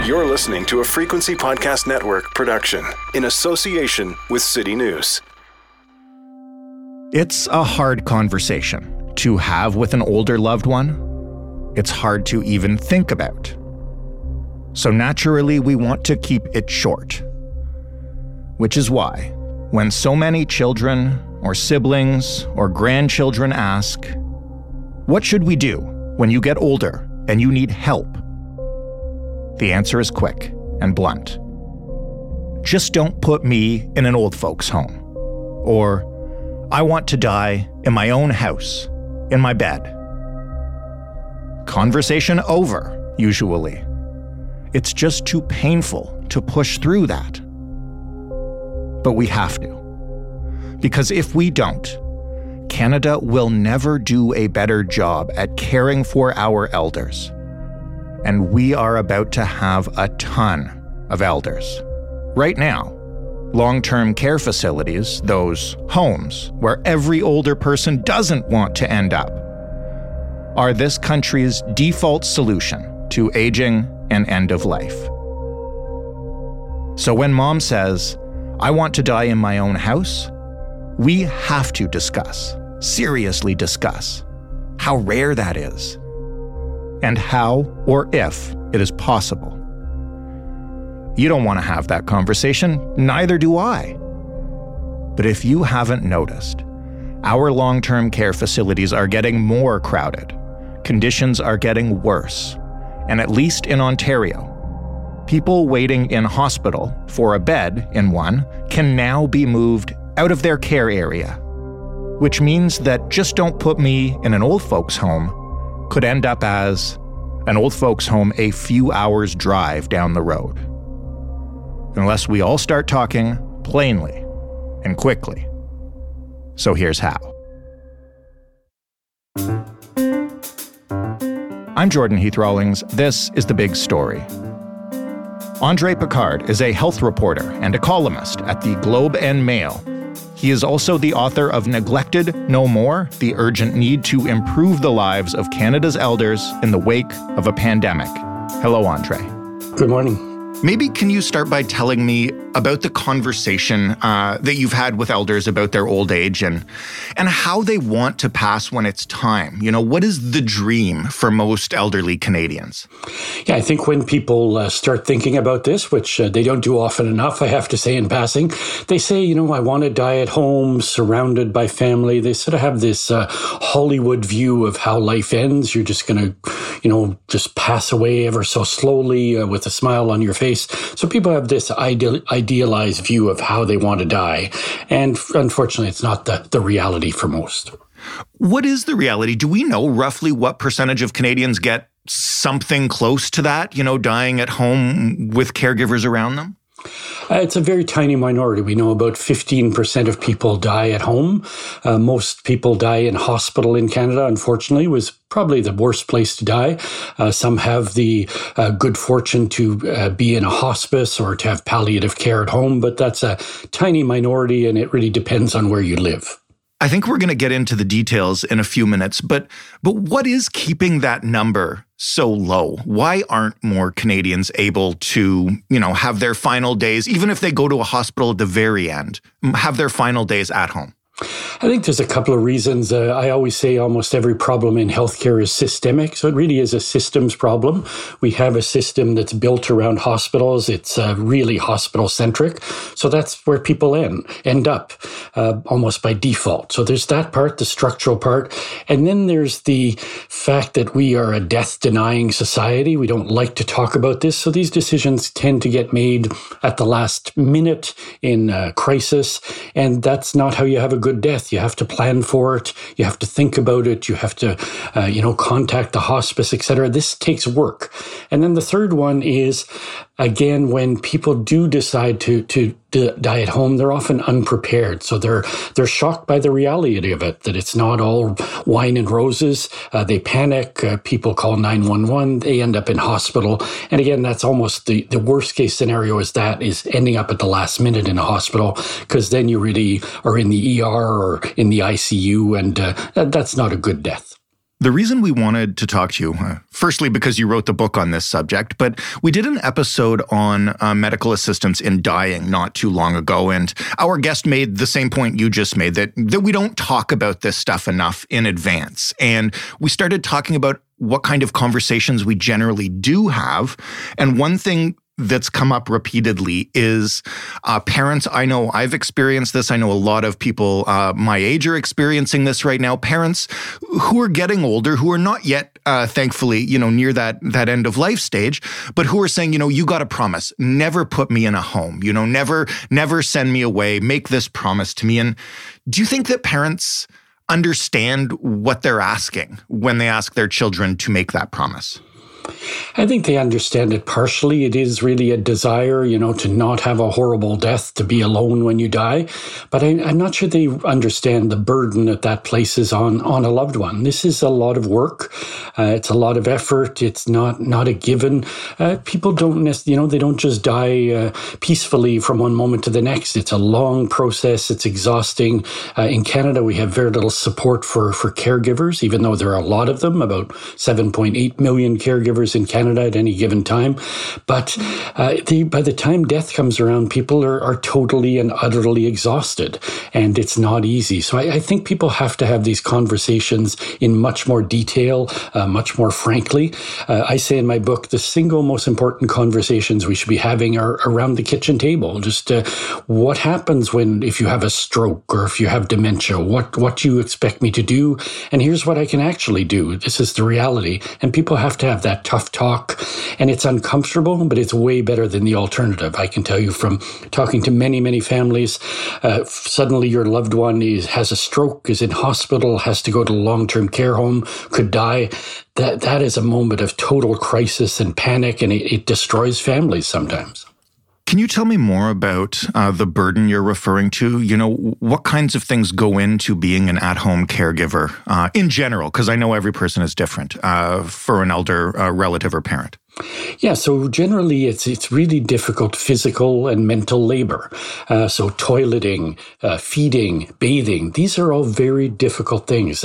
You're listening to a Frequency Podcast Network production in association with City News. It's a hard conversation to have with an older loved one. It's hard to even think about. So naturally, we want to keep it short. Which is why, when so many children or siblings or grandchildren ask, "What should we do when you get older and you need help?" The answer is quick and blunt. Just don't put me in an old folks' home. Or, I want to die in my own house, in my bed. Conversation over, usually. It's just too painful to push through that. But we have to. Because if we don't, Canada will never do a better job at caring for our elders. And we are about to have a ton of elders. Right now, long-term care facilities, those homes where every older person doesn't want to end up, are this country's default solution to aging and end of life. So when mom says, "I want to die in my own house," we have to discuss, seriously discuss, how rare that is, and how or if it is possible. You don't want to have that conversation, neither do I. But if you haven't noticed, our long-term care facilities are getting more crowded, conditions are getting worse, and at least in Ontario, people waiting in hospital for a bed in one can now be moved out of their care area, which means that "just don't put me in an old folks' home" could end up as an old folks' home a few hours' drive down the road. Unless we all start talking plainly and quickly. So here's how. I'm Jordan Heath Rawlings. This is The Big Story. Andre Picard is a health reporter and a columnist at the Globe and Mail. He is also the author of Neglected No More: The Urgent Need to Improve the Lives of Canada's Elders in the Wake of a Pandemic. Hello, Andre. Good morning. Maybe can you start by telling me about the conversation that you've had with elders about their old age and how they want to pass when it's time? You know, what is the dream for most elderly Canadians? Yeah, I think when people start thinking about this, which they don't do often enough, I have to say in passing, they say, I want to die at home, surrounded by family. They sort of have this Hollywood view of how life ends. You're just going to, just pass away ever so slowly with a smile on your face. So people have this idealized view of how they want to die. And unfortunately, it's not the reality for most. What is the reality? Do we know roughly what percentage of Canadians get something close to that, dying at home with caregivers around them? It's a very tiny minority. We know about 15% of people die at home. Most people die in hospital in Canada, unfortunately, was probably the worst place to die. Some have the good fortune to be in a hospice or to have palliative care at home, but that's a tiny minority, and it really depends on where you live. I think we're going to get into the details in a few minutes, but what is keeping that number so low? Why aren't more Canadians able to, have their final days, even if they go to a hospital at the very end, have their final days at home? I think there's a couple of reasons. I always say almost every problem in healthcare is systemic. So it really is a systems problem. We have a system that's built around hospitals. It's really hospital-centric. So that's where people end up almost by default. So there's that part, the structural part. And then there's the fact that we are a death-denying society. We don't like to talk about this. So these decisions tend to get made at the last minute in a crisis. And that's not how you have a good death. You have to plan for it. You have to think about it. You have to, contact the hospice, etc. This takes work. And then the third one is, again, when people do decide to die at home, they're often unprepared. So they're shocked by the reality of it, that it's not all wine and roses. They panic. People call 911. They end up in hospital. And again, that's almost the worst case scenario is ending up at the last minute in a hospital, because then you really are in the ER or in the ICU, and that's not a good death. The reason we wanted to talk to you, firstly, because you wrote the book on this subject, but we did an episode on medical assistance in dying not too long ago, and our guest made the same point you just made, that we don't talk about this stuff enough in advance. And we started talking about what kind of conversations we generally do have. And one thing that's come up repeatedly is parents. I know I've experienced this. I know a lot of people my age are experiencing this right now. Parents who are getting older, who are not yet, thankfully, near that end of life stage, but who are saying, you got to promise, never put me in a home, never send me away, make this promise to me. And do you think that parents understand what they're asking when they ask their children to make that promise? I think they understand it partially. It is really a desire, to not have a horrible death, to be alone when you die. But I'm not sure they understand the burden that places on a loved one. This is a lot of work. It's a lot of effort. It's not a given. People don't they don't just die peacefully from one moment to the next. It's a long process. It's exhausting. In Canada, we have very little support for caregivers, even though there are a lot of them, about 7.8 million caregivers in Canada at any given time. But by the time death comes around, people are totally and utterly exhausted, and it's not easy. So I think people have to have these conversations in much more detail, much more frankly. I say in my book, the single most important conversations we should be having are around the kitchen table. Just what happens if you have a stroke or if you have dementia? What do you expect me to do? And here's what I can actually do. This is the reality. And people have to have that tough talk, and it's uncomfortable, but it's way better than the alternative. I can tell you from talking to many, many families, suddenly your loved one has a stroke, is in hospital, has to go to a long-term care home, could die. That is a moment of total crisis and panic, and it destroys families sometimes. Can you tell me more about the burden you're referring to? What kinds of things go into being an at-home caregiver in general? Because I know every person is different for an elder relative or parent. Yeah, so generally it's really difficult physical and mental labor. So toileting, feeding, bathing, these are all very difficult things.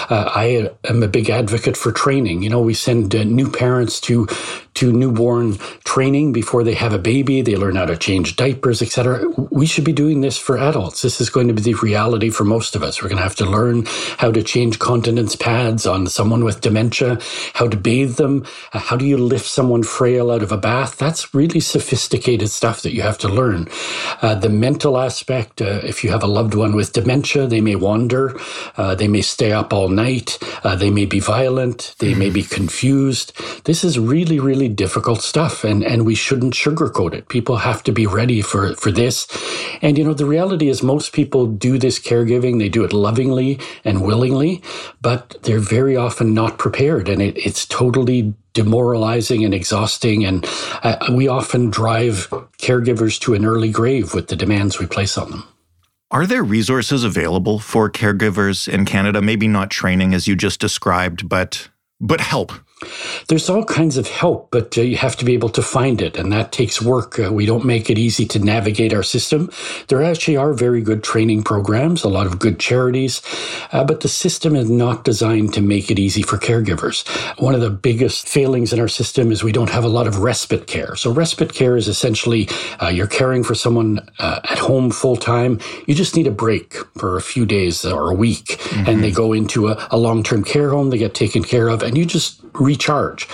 I am a big advocate for training. We send new parents to newborn training before they have a baby. They learn how to change diapers, etc. We should be doing this for adults. This is going to be the reality for most of us. We're going to have to learn how to change continence pads on someone with dementia, how to bathe them, how do you lift someone frail out of a bath. That's really sophisticated stuff that you have to learn. The mental aspect, if you have a loved one with dementia, they may wander, they may stay up all night, they may be violent, they may be confused. This is really, really difficult stuff, and we shouldn't sugarcoat it. People have to be ready for this. And, the reality is most people do this caregiving, they do it lovingly and willingly, but they're very often not prepared, and it's totally demoralizing and exhausting, and we often drive caregivers to an early grave with the demands we place on them. Are there resources available for caregivers in Canada? Maybe not training as you just described, but help. There's all kinds of help, but you have to be able to find it, and that takes work. We don't make it easy to navigate our system. There actually are very good training programs, a lot of good charities, but the system is not designed to make it easy for caregivers. One of the biggest failings in our system is we don't have a lot of respite care. So respite care is essentially you're caring for someone at home full-time. You just need a break for a few days or a week, and they go into a long-term care home, they get taken care of, and you just recharge.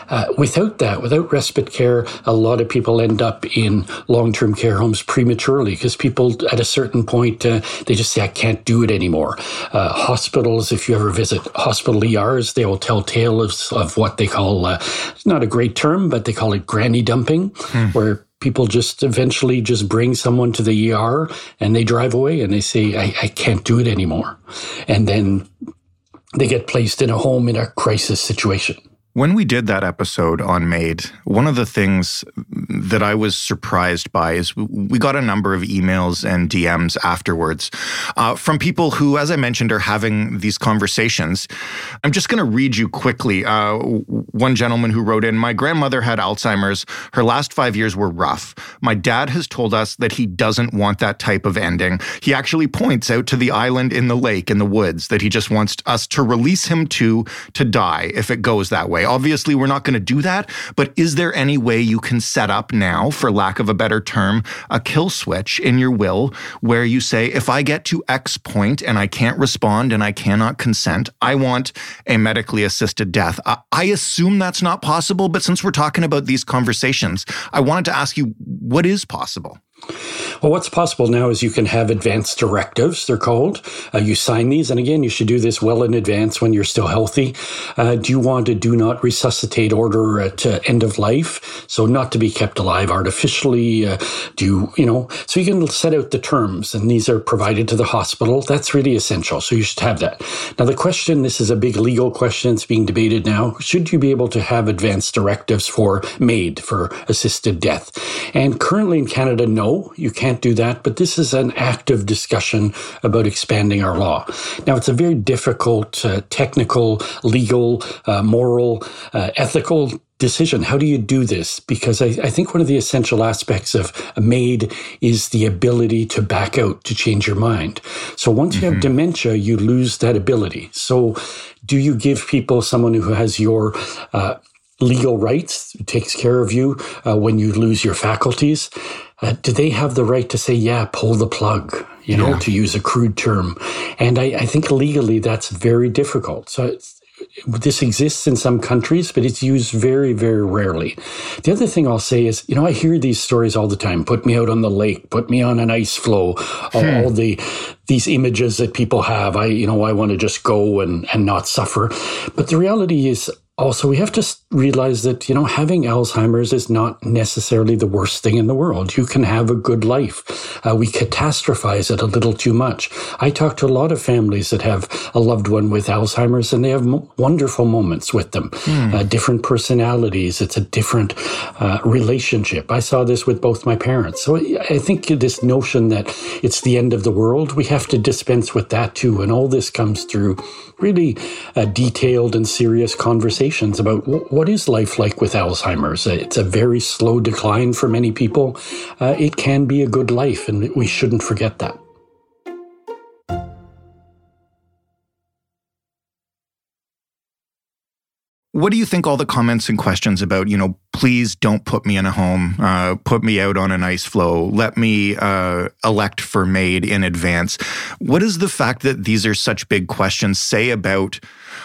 Without respite care, a lot of people end up in long-term care homes prematurely because people at a certain point, they just say, I can't do it anymore. Hospitals, if you ever visit hospital ERs, they will tell tales of what they call, it's not a great term, but they call it granny dumping, where people just eventually just bring someone to the ER and they drive away and they say, I can't do it anymore. And then they get placed in a home in a crisis situation. When we did that episode on MAID, one of the things that I was surprised by is we got a number of emails and DMs afterwards from people who, as I mentioned, are having these conversations. I'm just going to read you quickly. One gentleman who wrote in, "My grandmother had Alzheimer's. Her last 5 years were rough. My dad has told us that he doesn't want that type of ending. He actually points out to the island in the lake in the woods that he just wants us to release him to die if it goes that way. Obviously, we're not going to do that, but is there any way you can set up now, for lack of a better term, a kill switch in your will where you say, if I get to X point and I can't respond and I cannot consent, I want a medically assisted death?" I assume that's not possible, but since we're talking about these conversations, I wanted to ask you, what is possible? Well, what's possible now is you can have advance directives, they're called. You sign these, and again, you should do this well in advance when you're still healthy. Do you want a do not resuscitate order at end of life? So not to be kept alive artificially. So you can set out the terms, and these are provided to the hospital. That's really essential, so you should have that. Now, the question, this is a big legal question, it's being debated now. Should you be able to have advance directives for assisted death? And currently in Canada, no, you can't do that, but this is an active discussion about expanding our law. Now, it's a very difficult, technical, legal, moral, ethical decision. How do you do this? Because I think one of the essential aspects of a MAID is the ability to back out, to change your mind. So once you have dementia, you lose that ability. So do you give people someone who has your legal rights, who takes care of you when you lose your faculties? Do they have the right to say, pull the plug, to use a crude term? And I think legally that's very difficult. So this exists in some countries, but it's used very, very rarely. The other thing I'll say is, I hear these stories all the time. Put me out on the lake, put me on an ice floe, all these images that people have. I want to just go and not suffer. But the reality is, also, we have to realize that, having Alzheimer's is not necessarily the worst thing in the world. You can have a good life. We catastrophize it a little too much. I talk to a lot of families that have a loved one with Alzheimer's, and they have wonderful moments with them. Different personalities. It's a different relationship. I saw this with both my parents. So I think this notion that it's the end of the world, we have to dispense with that too. And all this comes through really detailed and serious conversations about what is life like with Alzheimer's. It's a very slow decline for many people. It can be a good life, and we shouldn't forget that. What do you think all the comments and questions about, please don't put me in a home, put me out on an ice floe, let me elect for MAID in advance? What does the fact that these are such big questions say about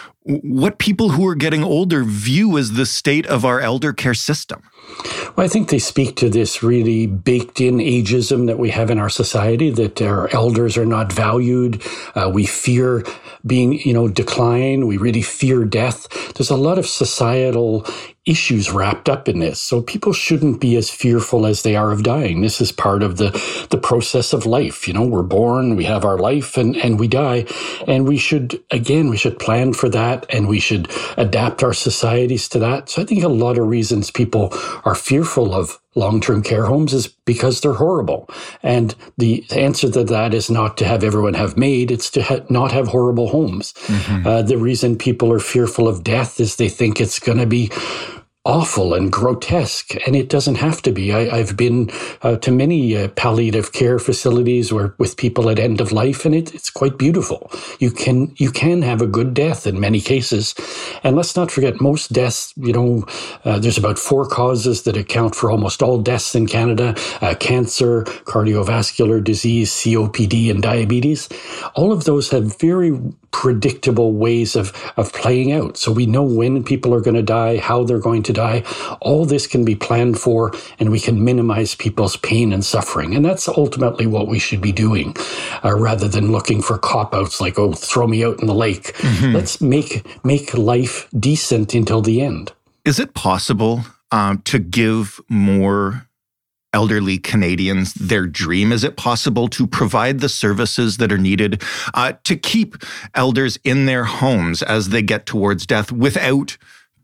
what people who are getting older view as the state of our elder care system? Well, I think they speak to this really baked-in ageism that we have in our society, that our elders are not valued. We fear being, decline. We really fear death. There's a lot of societal issues wrapped up in this. So people shouldn't be as fearful as they are of dying. This is part of the process of life. We're born, we have our life, and we die. And we should plan for that, and we should adapt our societies to that. So I think a lot of reasons people are fearful of long-term care homes is because they're horrible. And the answer to that is not to have everyone have MAID, it's to not have horrible homes. The reason people are fearful of death is they think it's going to be awful and grotesque, and it doesn't have to be. I've been to many palliative care facilities with people at end of life, and it's quite beautiful. You can have a good death in many cases, and let's not forget most deaths. There's about 4 causes that account for almost all deaths in Canada: cancer, cardiovascular disease, COPD, and diabetes. All of those have very predictable ways of playing out. So we know when people are going to die, how they're going to die. All this can be planned for, and we can minimize people's pain and suffering. And that's ultimately what we should be doing, rather than looking for cop-outs like, throw me out in the lake. Let's make life decent until the end. Is it possible to give more elderly Canadians their dream? Is it possible to provide the services that are needed to keep elders in their homes as they get towards death without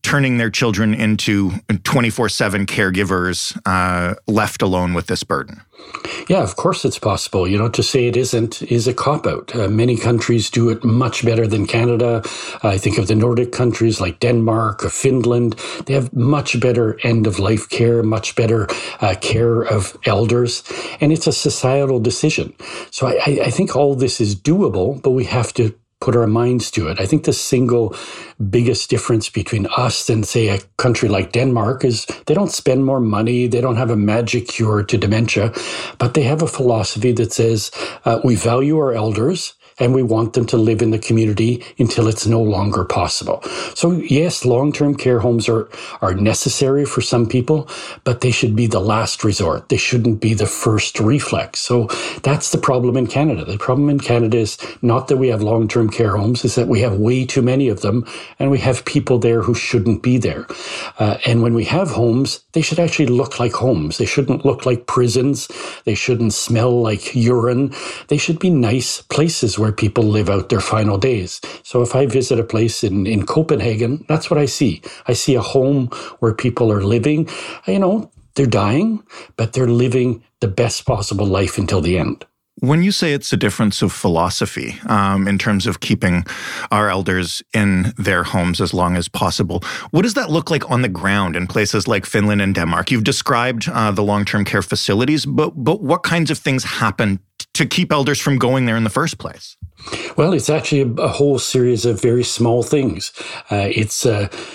turning their children into 24/7 caregivers left alone with this burden? Yeah, of course it's possible. To say it isn't is a cop-out. Many countries do it much better than Canada. I think of the Nordic countries like Denmark or Finland. They have much better end-of-life care, much better care of elders, and it's a societal decision. So I think all this is doable, but we have to put our minds to it. I think the single biggest difference between us and, say, a country like Denmark is they don't spend more money. They don't have a magic cure to dementia, but they have a philosophy that says we value our elders and we want them to live in the community until it's no longer possible. So yes, long-term care homes are necessary for some people, but they should be the last resort. They shouldn't be the first reflex. So that's the problem in Canada. The problem in Canada is not that we have long-term care homes, is that we have way too many of them, and we have people there who shouldn't be there. And when we have homes, they should actually look like homes. They shouldn't look like prisons. They shouldn't smell like urine. They should be nice places where people live out their final days. So if I visit a place in Copenhagen, that's what I see. I see a home where people are living. They're dying, but they're living the best possible life until the end. When you say it's a difference of philosophy in terms of keeping our elders in their homes as long as possible, what does that look like on the ground in places like Finland and Denmark? You've described the long-term care facilities, but what kinds of things happen to keep elders from going there in the first place? Well, it's actually a whole series of very small things. It's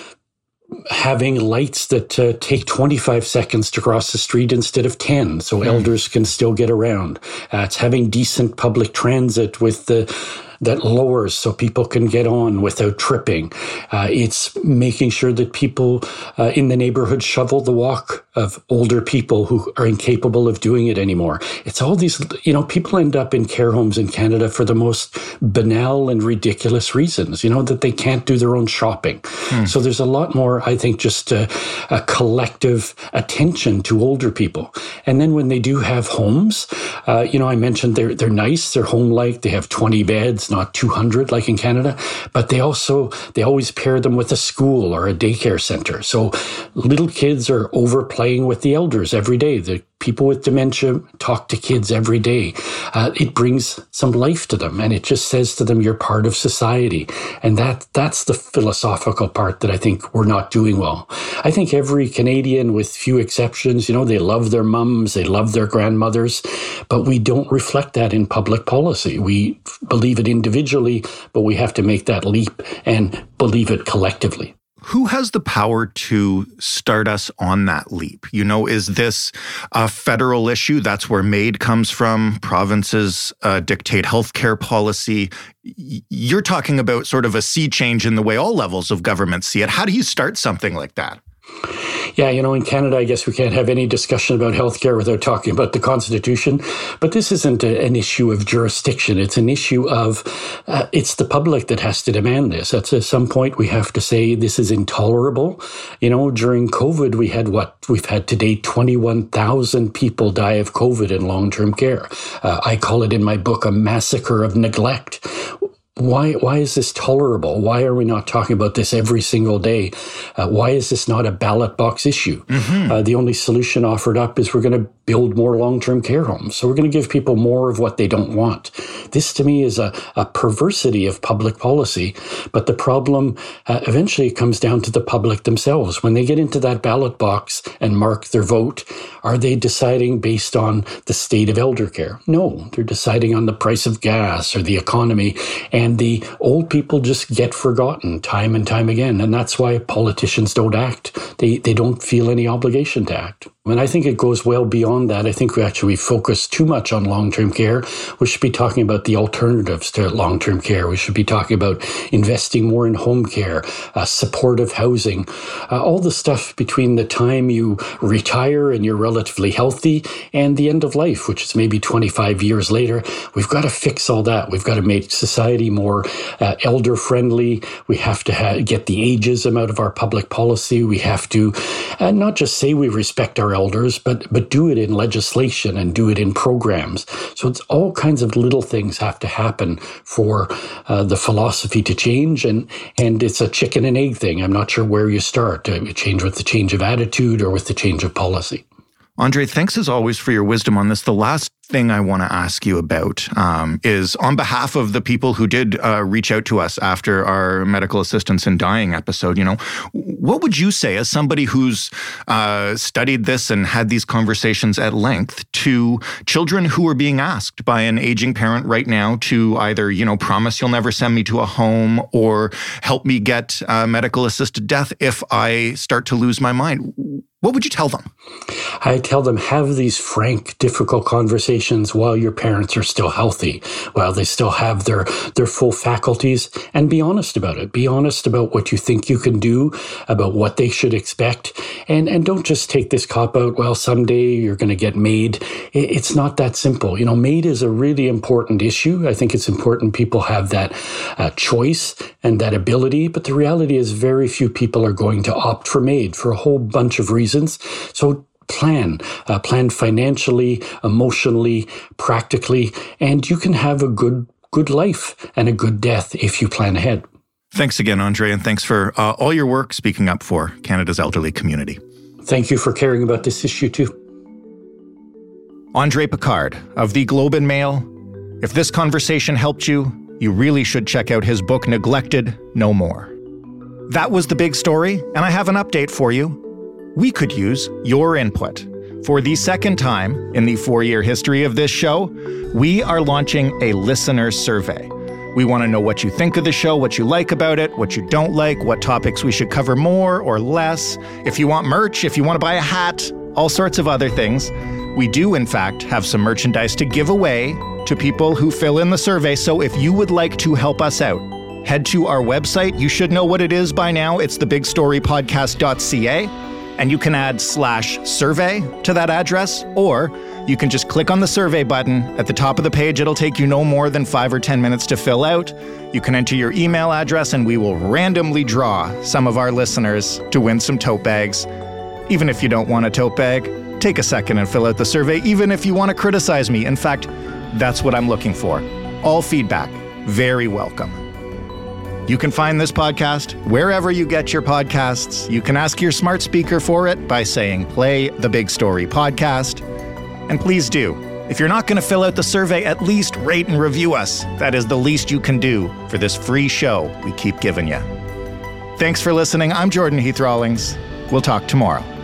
having lights that take 25 seconds to cross the street instead of 10, so elders can still get around. It's having decent public transit with that lowers so people can get on without tripping. It's making sure that people in the neighborhood shovel the walk of older people who are incapable of doing it anymore. It's all these, people end up in care homes in Canada for the most banal and ridiculous reasons, that they can't do their own shopping. So there's a lot more, I think, just a collective attention to older people. And then when they do have homes, I mentioned they're nice, they're home-like, they have 20 beds, not 200 like in Canada, but they always pair them with a school or a daycare center. So little kids are overplaying with the elders every day. The people with dementia talk to kids every day. It brings some life to them, and it just says to them, you're part of society. And that's the philosophical part that I think we're not doing well. I think every Canadian, with few exceptions, they love their mums, they love their grandmothers, but we don't reflect that in public policy. We believe it individually, but we have to make that leap and believe it collectively. Who has the power to start us on that leap? Is this a federal issue? That's where MAID comes from. Provinces dictate healthcare policy. You're talking about sort of a sea change in the way all levels of government see it. How do you start something like that? Yeah, in Canada, I guess we can't have any discussion about healthcare without talking about the Constitution. But this isn't an issue of jurisdiction. It's an issue of, it's the public that has to demand this. At some point, we have to say this is intolerable. During COVID, we've had to date 21,000 people die of COVID in long-term care. I call it in my book a massacre of neglect. Why is this tolerable? Why are we not talking about this every single day? Why is this not a ballot box issue? The only solution offered up is we're going to build more long-term care homes. So we're going to give people more of what they don't want. This, to me, is a perversity of public policy. But the problem eventually comes down to the public themselves. When they get into that ballot box and mark their vote, are they deciding based on the state of elder care? No, they're deciding on the price of gas or the economy. And the old people just get forgotten time and time again. And that's why politicians don't act. They don't feel any obligation to act. And I think it goes well beyond that. I think we focus too much on long-term care. We should be talking about the alternatives to long-term care. We should be talking about investing more in home care, supportive housing, all the stuff between the time you retire and you're relatively healthy and the end of life, which is maybe 25 years later. We've got to fix all that. We've got to make society more elder-friendly. We have to get the ageism out of our public policy. We have to not just say we respect our our elders, but do it in legislation and do it in programs. So it's all kinds of little things have to happen for the philosophy to change. And it's a chicken and egg thing. I'm not sure where you start. You change with the change of attitude or with the change of policy. Andre, thanks as always for your wisdom on this. The last thing I want to ask you about is on behalf of the people who did reach out to us after our medical assistance in dying episode, what would you say as somebody who's studied this and had these conversations at length to children who are being asked by an aging parent right now to either, promise you'll never send me to a home or help me get medical assisted death if I start to lose my mind? What would you tell them? I tell them, have these frank, difficult conversations while your parents are still healthy, while they still have their full faculties, and be honest about it. Be honest about what you think you can do, about what they should expect, and don't just take this cop-out, well, someday you're going to get MAID. It's not that simple. MAID is a really important issue. I think it's important people have that choice and that ability, but the reality is very few people are going to opt for MAID for a whole bunch of reasons. So plan financially, emotionally, practically, and you can have a good life and a good death if you plan ahead. Thanks again, Andre, and thanks for all your work speaking up for Canada's elderly community. Thank you for caring about this issue too. Andre Picard of the Globe and Mail. If this conversation helped you, you really should check out his book, Neglected No More. That was the big story, and I have an update for you. We could use your input. For the second time in the 4-year history of this show, we are launching a listener survey. We want to know what you think of the show, what you like about it, what you don't like, what topics we should cover more or less. If you want merch, if you want to buy a hat, all sorts of other things. We do, in fact, have some merchandise to give away to people who fill in the survey. So if you would like to help us out, head to our website. You should know what it is by now. It's thebigstorypodcast.ca. And you can add /survey to that address, or you can just click on the survey button at the top of the page. It'll take you no more than 5 or 10 minutes to fill out. You can enter your email address and we will randomly draw some of our listeners to win some tote bags. Even if you don't want a tote bag, take a second and fill out the survey, even if you want to criticize me. In fact, that's what I'm looking for. All feedback, very welcome. You can find this podcast wherever you get your podcasts. You can ask your smart speaker for it by saying, play the Big Story podcast. And please do. If you're not going to fill out the survey, at least rate and review us. That is the least you can do for this free show we keep giving you. Thanks for listening. I'm Jordan Heath Rawlings. We'll talk tomorrow.